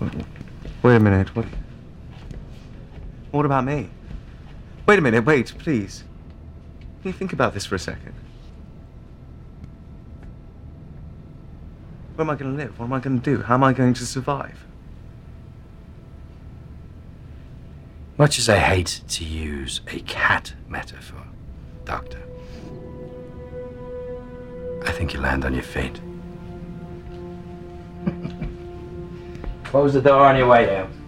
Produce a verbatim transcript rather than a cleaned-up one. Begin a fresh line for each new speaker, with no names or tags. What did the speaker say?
Wait a minute. What? What about me? Wait a minute. Wait, please. Can you think about this for a second? Where am I going to live? What am I going to do? How am I going to survive?
Much as I hate to use a cat metaphor, Doctor, I think you land on your feet. Close the door on your way out.